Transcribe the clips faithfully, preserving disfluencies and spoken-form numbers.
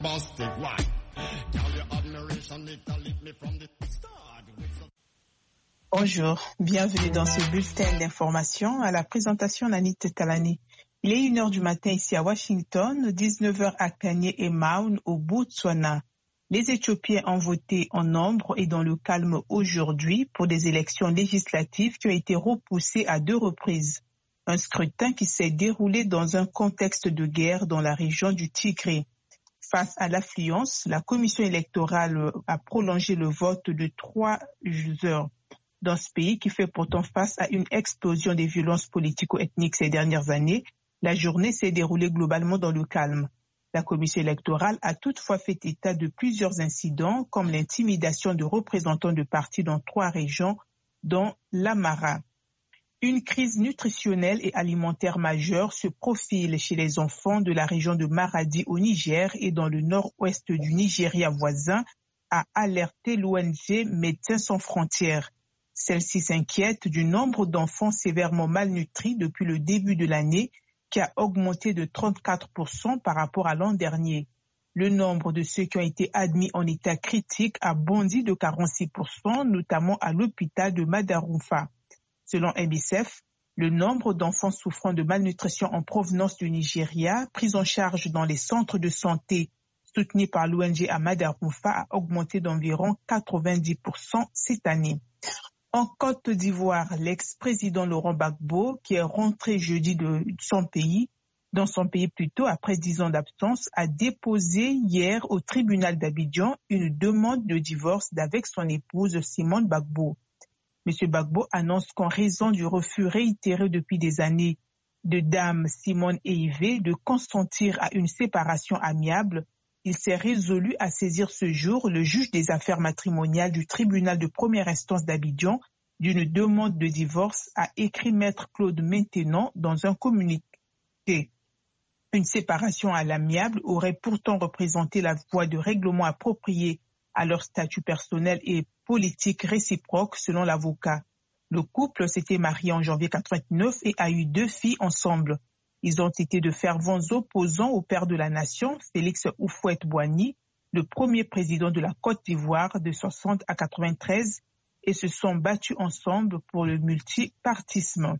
Bonjour, bienvenue dans ce bulletin d'information à la présentation d'Anit Talani. Il est une heure du matin ici à Washington, dix-neuf heures à Kanye et Maun au Botswana. Les Éthiopiens ont voté en nombre et dans le calme aujourd'hui pour des élections législatives qui ont été repoussées à deux reprises. Un scrutin qui s'est déroulé dans un contexte de guerre dans la région du Tigré. Face à l'affluence, la commission électorale a prolongé le vote de trois heures. Dans ce pays qui fait pourtant face à une explosion des violences politico-ethniques ces dernières années, la journée s'est déroulée globalement dans le calme. La commission électorale a toutefois fait état de plusieurs incidents comme l'intimidation de représentants de partis dans trois régions, dont l'Amara. Une crise nutritionnelle et alimentaire majeure se profile chez les enfants de la région de Maradi au Niger et dans le nord-ouest du Nigeria voisin, a alerté l'O N G Médecins sans frontières. Celle-ci s'inquiète du nombre d'enfants sévèrement malnutris depuis le début de l'année, qui a augmenté de trente-quatre pour cent par rapport à l'an dernier. Le nombre de ceux qui ont été admis en état critique a bondi de quarante-six pour cent, notamment à l'hôpital de Madaroufa. Selon M S F, le nombre d'enfants souffrant de malnutrition en provenance du Nigeria, pris en charge dans les centres de santé soutenus par l'O N G à Madaroufa, a augmenté d'environ quatre-vingt-dix pour cent cette année. En Côte d'Ivoire, l'ex-président Laurent Gbagbo, qui est rentré jeudi de son pays, dans son pays plutôt après dix ans d'absence, a déposé hier au tribunal d'Abidjan une demande de divorce avec son épouse Simone Gbagbo. M. Gbagbo annonce qu'en raison du refus réitéré depuis des années de Dame Simone et Yvé de consentir à une séparation amiable, il s'est résolu à saisir ce jour le juge des affaires matrimoniales du tribunal de première instance d'Abidjan d'une demande de divorce, a écrit maître Claude Maintenant dans un communiqué. Une séparation à l'amiable aurait pourtant représenté la voie de règlement approprié à leur statut personnel et politique réciproque selon l'avocat. Le couple s'était marié en janvier quatre-vingt-neuf et a eu deux filles ensemble. Ils ont été de fervents opposants au père de la nation, Félix Houphouët-Boigny, le premier président de la Côte d'Ivoire de soixante à quatre-vingt-treize, et se sont battus ensemble pour le multipartisme.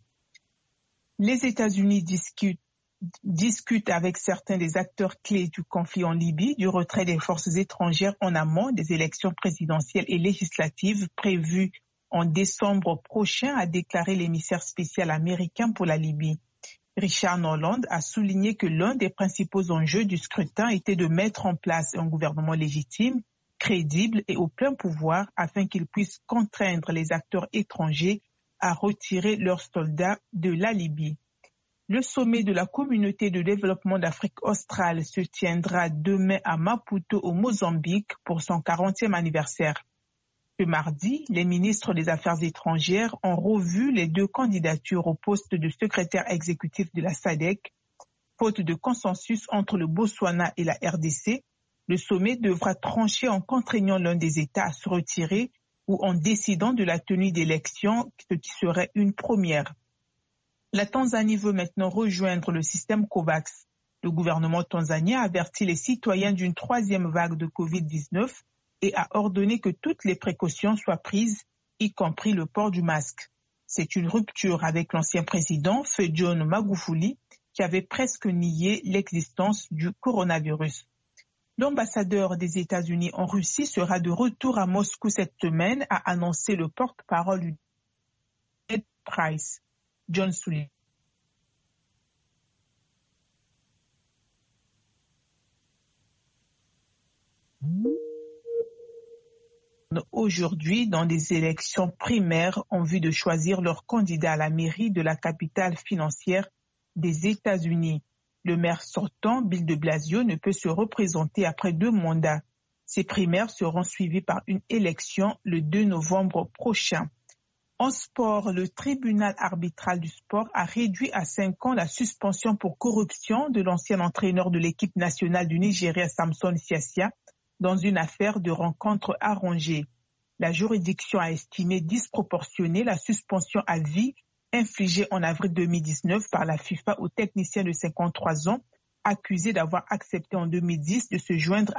Les États-Unis discutent, discutent avec certains des acteurs clés du conflit en Libye du retrait des forces étrangères en amont des élections présidentielles et législatives prévues en décembre prochain, a déclaré l'émissaire spécial américain pour la Libye. Richard Norland a souligné que l'un des principaux enjeux du scrutin était de mettre en place un gouvernement légitime, crédible et au plein pouvoir afin qu'il puisse contraindre les acteurs étrangers à retirer leurs soldats de la Libye. Le sommet de la communauté de développement d'Afrique australe se tiendra demain à Maputo au Mozambique pour son quarantième anniversaire. Ce mardi, les ministres des Affaires étrangères ont revu les deux candidatures au poste de secrétaire exécutif de la S A D C. Faute de consensus entre le Botswana et la R D C, le sommet devra trancher en contraignant l'un des États à se retirer ou en décidant de la tenue d'élections, ce qui serait une première. La Tanzanie veut maintenant rejoindre le système COVAX. Le gouvernement tanzanien a averti les citoyens d'une troisième vague de covid dix-neuf et a ordonné que toutes les précautions soient prises, y compris le port du masque. C'est une rupture avec l'ancien président, Feu John Magufuli, qui avait presque nié l'existence du coronavirus. L'ambassadeur des États-Unis en Russie sera de retour à Moscou cette semaine, a annoncé le porte-parole du Ned Price, John Sullivan. Aujourd'hui, dans des élections primaires en vue de choisir leur candidat à la mairie de la capitale financière des États-Unis. Le maire sortant, Bill de Blasio, ne peut se représenter après deux mandats. Ces primaires seront suivies par une élection le deux novembre prochain. En sport, le tribunal arbitral du sport a réduit à cinq ans la suspension pour corruption de l'ancien entraîneur de l'équipe nationale du Nigeria, Samson Siasia, dans une affaire de rencontre arrangée. La juridiction a estimé disproportionnée la suspension à vie infligée en avril deux mille dix-neuf par la FIFA au technicien de cinquante-trois ans accusé d'avoir accepté en deux mille dix de se joindre